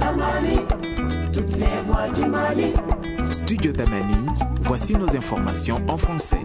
Tamani, toutes les voix du Mali. Studio Tamani, voici nos informations en français.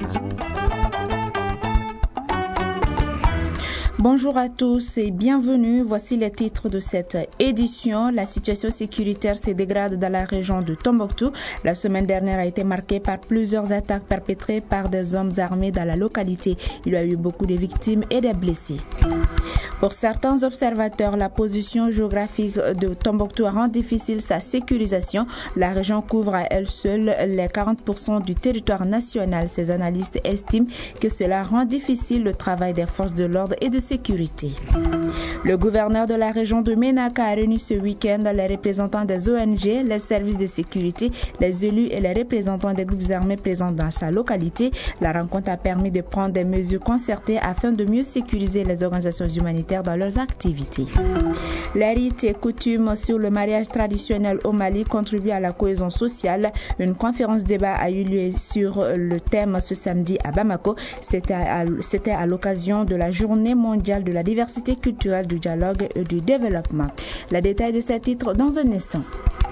Bonjour à tous et bienvenue. Voici les titres de cette édition. La situation sécuritaire se dégrade dans la région de Tombouctou. La semaine dernière a été marquée par plusieurs attaques perpétrées par des hommes armés dans la localité. Il y a eu beaucoup de victimes et des blessés. Pour certains observateurs, la position géographique de Tombouctou rend difficile sa sécurisation. La région couvre à elle seule les 40% du territoire national. Ces analystes estiment que cela rend difficile le travail des forces de l'ordre et de sécurité. Le gouverneur de la région de Ménaka a réuni ce week-end les représentants des ONG, les services de sécurité, les élus et les représentants des groupes armés présents dans sa localité. La rencontre a permis de prendre des mesures concertées afin de mieux sécuriser les organisations humanitaires dans leurs activités. Les rites et coutumes sur le mariage traditionnel au Mali contribuent à la cohésion sociale. Une conférence débat a eu lieu sur le thème ce samedi à Bamako. C'était à l'occasion de la journée mondiale de la diversité culturelle, du dialogue et du développement. Les détails de ces titres dans un instant.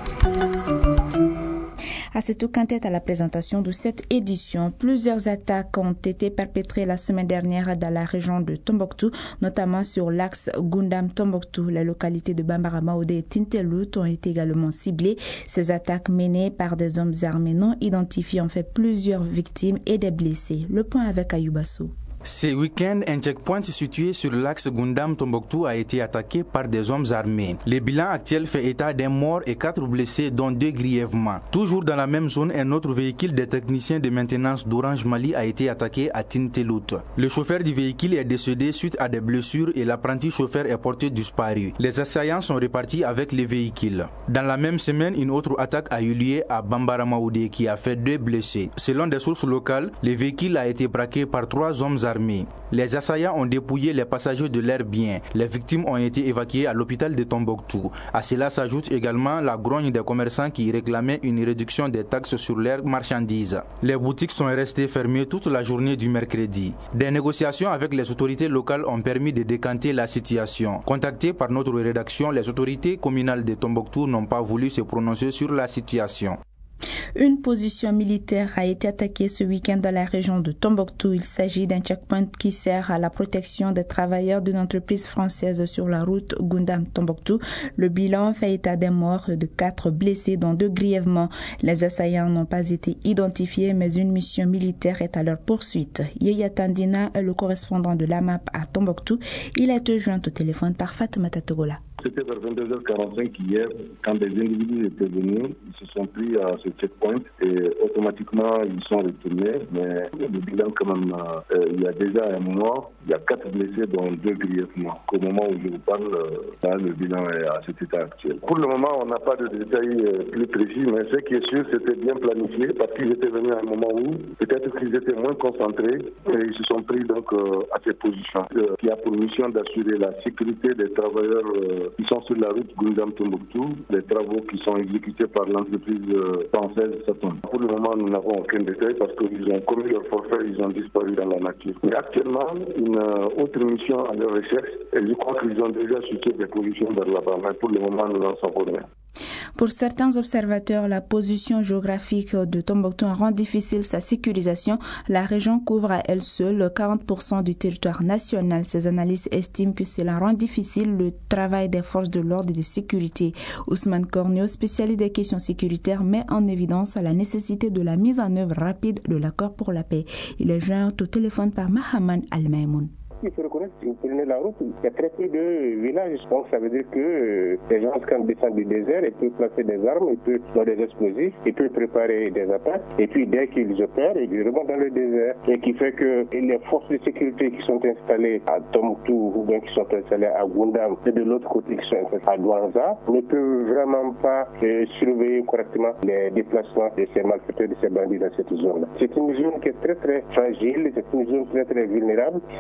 Assetou Kantet à la présentation de cette édition. Plusieurs attaques ont été perpétrées la semaine dernière dans la région de Tombouctou, notamment sur l'axe Goundam-Tombouctou. Les localités de Bambara-Maoudé et Tintelout ont été également ciblées. Ces attaques menées par des hommes armés non identifiés ont fait plusieurs victimes et des blessés. Le point avec Ayoubassou. Ce week-end, un checkpoint situé sur l'axe Goundam-Tombouctou a été attaqué par des hommes armés. Le bilan actuel fait état d'un mort et 4 blessés, dont 2 grièvement. Toujours dans la même zone, un autre véhicule des techniciens de maintenance d'Orange Mali a été attaqué à Tintelout. Le chauffeur du véhicule est décédé suite à des blessures et l'apprenti chauffeur est porté disparu. Les assaillants sont repartis avec les véhicules. Dans la même semaine, une autre attaque a eu lieu à Bambara-Maoudé qui a fait 2 blessés. Selon des sources locales, le véhicule a été braqué par 3 hommes armés. Les assaillants ont dépouillé les passagers de leurs biens. Les victimes ont été évacuées à l'hôpital de Tombouctou. À cela s'ajoute également la grogne des commerçants qui réclamaient une réduction des taxes sur leurs marchandises. Les boutiques sont restées fermées toute la journée du mercredi. Des négociations avec les autorités locales ont permis de décanter la situation. Contactées par notre rédaction, les autorités communales de Tombouctou n'ont pas voulu se prononcer sur la situation. Une position militaire a été attaquée ce week-end dans la région de Tombouctou. Il s'agit d'un checkpoint qui sert à la protection des travailleurs d'une entreprise française sur la route Goundam-Tombouctou. Le bilan fait état d'un mort et de 4 blessés, dont 2 grièvement. Les assaillants n'ont pas été identifiés, mais une mission militaire est à leur poursuite. Yaya Tandina est le correspondant de l'AMAP à Tombouctou. Il a été joint au téléphone par Fatoumata Togola. C'était vers 22h45 hier, quand des individus étaient venus, ils se sont pris à ce checkpoint et automatiquement ils sont retournés. Mais le bilan quand même, il y a déjà un mort, il y a 4 blessés dont 2 grièvement. Au moment où je vous parle, le bilan est à cet état actuel. Pour le moment, on n'a pas de détails plus précis, mais ce qui est sûr, c'était bien planifié parce qu'ils étaient venus à un moment où peut-être qu'ils étaient moins concentrés et ils se sont pris donc à ces positions qui a pour mission d'assurer la sécurité des travailleurs qui sont sur la route Goundam-Tombouctou, des travaux qui sont exécutés par l'entreprise française Saturn. Pour le moment, nous n'avons aucun détail parce qu'ils ont commis leur forfait, ils ont disparu dans la nature. Mais actuellement, une autre mission à leur recherche, et je crois qu'ils ont déjà switché des positions vers là-bas, mais pour le moment, nous n'en savons rien. Pour certains observateurs, la position géographique de Tombouctou rend difficile sa sécurisation. La région couvre à elle seule 40% du territoire national. Ces analystes estiment que cela rend difficile le travail des forces de l'ordre et de sécurité. Ousmane Cornio, spécialiste des questions sécuritaires, met en évidence la nécessité de la mise en œuvre rapide de l'accord pour la paix. Il est joint au téléphone par Mahaman Al-Maïmoun. Il faut reconnaître, si vous prenez la route, il y a très peu de villages. Donc ça veut dire que les gens, quand ils descendent du désert, ils peuvent placer des armes, ils peuvent faire des explosifs, ils peuvent préparer des attaques. Et puis dès qu'ils opèrent, ils remontent dans le désert. Et qui fait que les forces de sécurité qui sont installées à Tombouctou ou bien qui sont installées à Goundam et de l'autre côté qui sont installées à Douanza ne peuvent vraiment pas surveiller correctement les déplacements de ces malfaiteurs, de ces bandits dans cette zone-là. C'est une zone qui est très très fragile, c'est une zone très très vulnérable. Ces bandits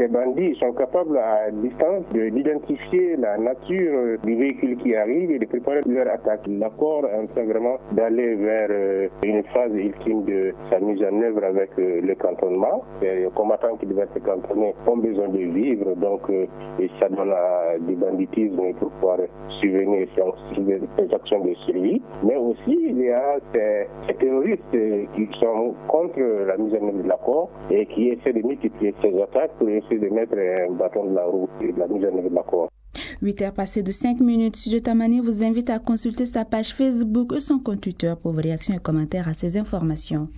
ils sont capables à distance d'identifier la nature du véhicule qui arrive et de préparer leur attaque. L'accord est en train vraiment d'aller vers une phase ultime de sa mise en œuvre avec le cantonnement. Les combattants qui devaient être cantonnés ont besoin de vivre, donc et ça donne à du banditisme pour pouvoir subvenir ces actions de survie. Mais aussi, il y a ces terroristes qui sont contre la mise en œuvre de l'accord et qui essaient de multiplier ces attaques pour essayer de mettre un bâton de la roue de la mise en œuvre de l'accord. 8h passées de 5 minutes. Studio Tamani vous invite à consulter sa page Facebook et son compte Twitter pour vos réactions et commentaires à ces informations.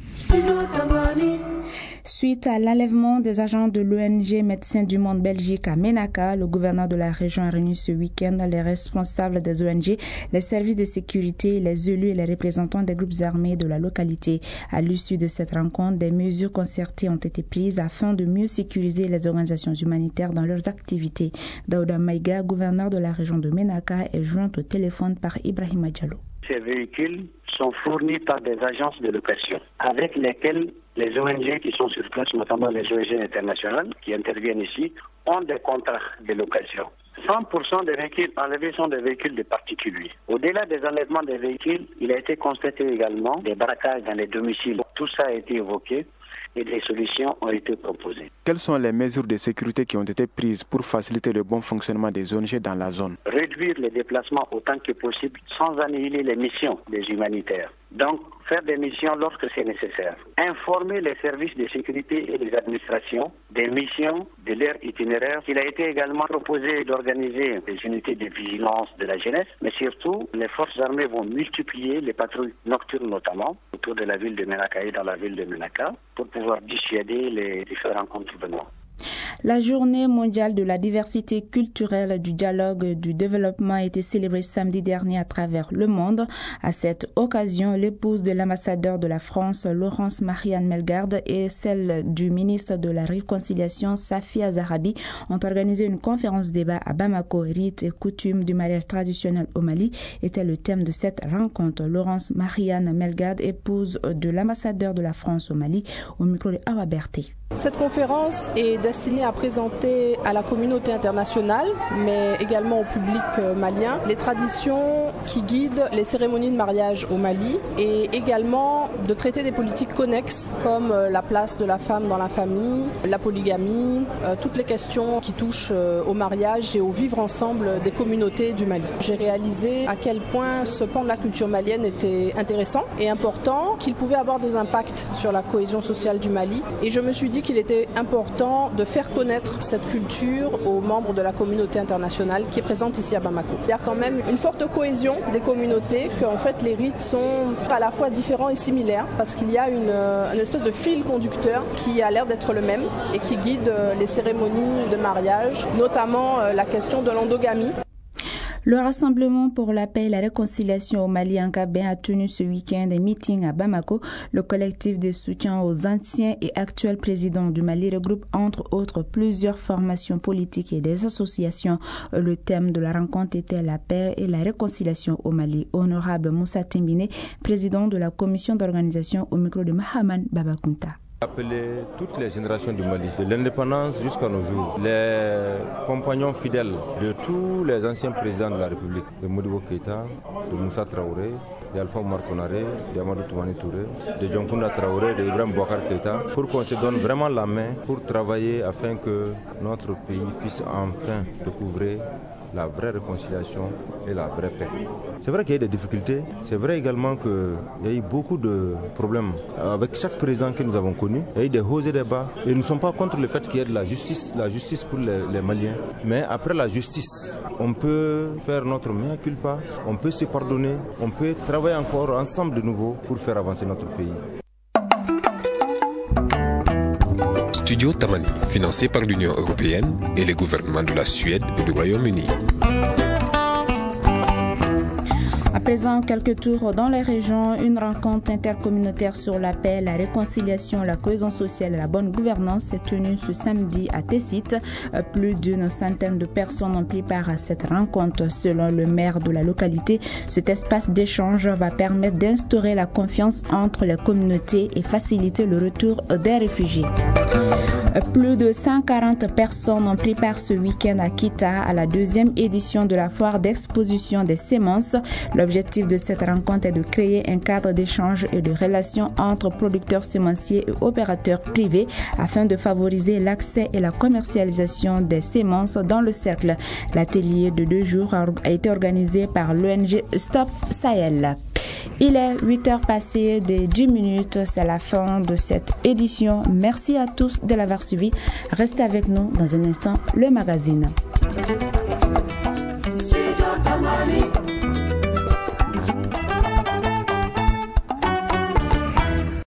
Suite à l'enlèvement des agents de l'ONG Médecins du Monde Belgique à Ménaka, le gouverneur de la région a réuni ce week-end les responsables des ONG, les services de sécurité, les élus et les représentants des groupes armés de la localité. À l'issue de cette rencontre, des mesures concertées ont été prises afin de mieux sécuriser les organisations humanitaires dans leurs activités. Daouda Maïga, gouverneur de la région de Ménaka, est joint au téléphone par Ibrahima Diallo. Ces véhicules sont fournis par des agences de location avec lesquelles les ONG qui sont sur place, notamment les ONG internationales qui interviennent ici, ont des contrats de location. 100% des véhicules enlevés sont des véhicules de particuliers. Au-delà des enlèvements des véhicules, il a été constaté également des braquages dans les domiciles. Tout ça a été évoqué et des solutions ont été proposées. Quelles sont les mesures de sécurité qui ont été prises pour faciliter le bon fonctionnement des ONG dans la zone? Réduire les déplacements autant que possible sans annihiler les missions des humanitaires. Donc, faire des missions lorsque c'est nécessaire. Informer les services de sécurité et les administrations des missions, de leur itinéraire. Il a été également proposé d'organiser des unités de vigilance de la jeunesse, mais surtout, les forces armées vont multiplier les patrouilles nocturnes notamment autour de la ville de Ménaka et dans la ville de Ménaka pour pouvoir dissuader les différents contrevenants. La journée mondiale de la diversité culturelle, du dialogue et du développement a été célébrée samedi dernier à travers le monde. À cette occasion, l'épouse de l'ambassadeur de la France, Laurence Marianne Melgarde, et celle du ministre de la Réconciliation, Safia Zahrabi, ont organisé une conférence débat à Bamako. Rites et coutumes du mariage traditionnel au Mali était le thème de cette rencontre. Laurence Marianne Melgarde, épouse de l'ambassadeur de la France au Mali, au micro de Awa Berté. Cette conférence est destinée à présenter à la communauté internationale, mais également au public malien, les traditions qui guident les cérémonies de mariage au Mali et également de traiter des politiques connexes comme la place de la femme dans la famille, la polygamie, toutes les questions qui touchent au mariage et au vivre ensemble des communautés du Mali. J'ai réalisé à quel point ce pan de la culture malienne était intéressant et important, qu'il pouvait avoir des impacts sur la cohésion sociale du Mali, et je me suis dit qu'il était important de faire connaître cette culture aux membres de la communauté internationale qui est présente ici à Bamako. Il y a quand même une forte cohésion des communautés, qu'en fait les rites sont à la fois différents et similaires parce qu'il y a une espèce de fil conducteur qui a l'air d'être le même et qui guide les cérémonies de mariage, notamment la question de l'endogamie. Le Rassemblement pour la paix et la réconciliation au Mali en Gabin a tenu ce week-end des meetings à Bamako. Le collectif de soutien aux anciens et actuels présidents du Mali regroupe entre autres plusieurs formations politiques et des associations. Le thème de la rencontre était la paix et la réconciliation au Mali. Honorable Moussa Timbine, président de la commission d'organisation, au micro de Mahaman Babakunta. Appeler toutes les générations du Mali, de l'indépendance jusqu'à nos jours, les compagnons fidèles de tous les anciens présidents de la République, de Modibo Keïta, de Moussa Traoré, d'Alpha Oumar Konaré, d'Amadou Toumani Touré, de Djonkounda Traoré, d'Ibrahim Boubacar Keïta, pour qu'on se donne vraiment la main pour travailler afin que notre pays puisse enfin découvrir la vraie réconciliation et la vraie paix. C'est vrai qu'il y a eu des difficultés, c'est vrai également qu'il y a eu beaucoup de problèmes avec chaque président que nous avons connu. Il y a eu des hauts et des bas et nous ne sommes pas contre le fait qu'il y ait de la justice pour les Maliens. Mais après la justice, on peut faire notre mea culpa, on peut se pardonner, on peut travailler encore ensemble de nouveau pour faire avancer notre pays. Studio Tamani, financé par l'Union européenne et les gouvernements de la Suède et du Royaume-Uni. À présent, quelques tours dans les régions. Une rencontre intercommunautaire sur la paix, la réconciliation, la cohésion sociale et la bonne gouvernance s'est tenue ce samedi à Tessit. Plus d'une centaine de personnes ont pris part à cette rencontre. Selon le maire de la localité, cet espace d'échange va permettre d'instaurer la confiance entre les communautés et faciliter le retour des réfugiés. Plus de 140 personnes ont pris part ce week-end à Kita à la deuxième édition de la foire d'exposition des semences. L'objectif de cette rencontre est de créer un cadre d'échange et de relations entre producteurs semenciers et opérateurs privés afin de favoriser l'accès et la commercialisation des semences dans le cercle. L'atelier de 2 jours a été organisé par l'ONG Stop Sahel. Il est 8h passées de 10 minutes. C'est la fin de cette édition. Merci à tous de l'avoir suivi. Restez avec nous dans un instant, le magazine. Studio Tamani.